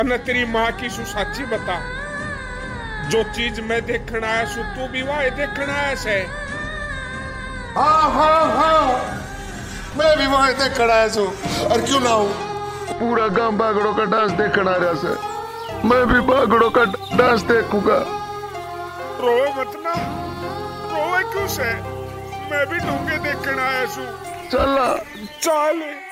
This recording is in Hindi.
अने तेरी माँ की सु साची बता, जो चीज मैं देखना आया सु तू भी वहां देखना आया से? हाँ हाँ हाँ, मैं भी वहां देखना आया सु। और क्यों ना हूँ, पूरा गांव भागड़ों का डांस देखना आ रहा से। मैं भी भागड़ों का डांस देखूंगा। रोवे मत ना, रोवे क्यों से? मैं भी ढूंढे देखना आया सु। चला चल।